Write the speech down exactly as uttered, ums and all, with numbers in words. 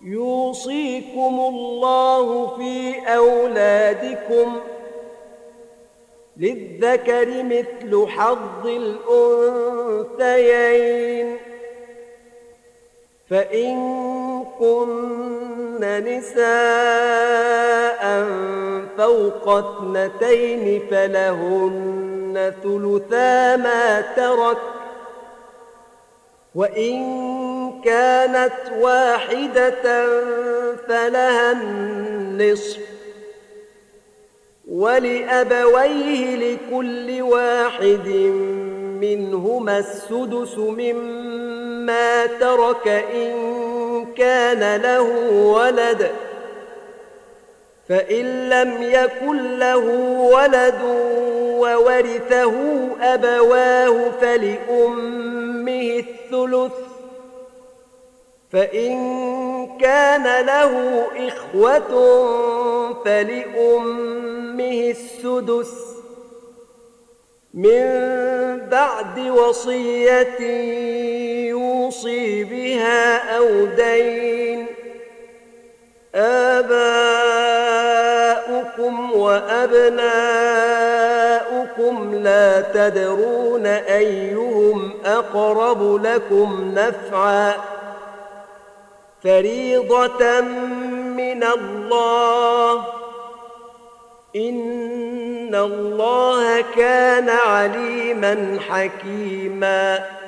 يوصيكم الله في أولادكم للذكر مثل حظ الأنثيين فإن كن نساء فوق اثنتين فلهن ثلثا ما ترك وإن كانت واحدة فلها النصف ولأبويه لكل واحد منهما السدس مما ترك إن كان له ولد فإن لم يكن له ولد وورثه أبواه فلأمه الثلث فإن كان له إخوة فلأمه السدس من بعد وصية يوصي بها أو دين آباؤكم وأبناؤكم لا تدرون أيهم أقرب لكم نفعا فريضة من الله إن الله كان عليما حكيما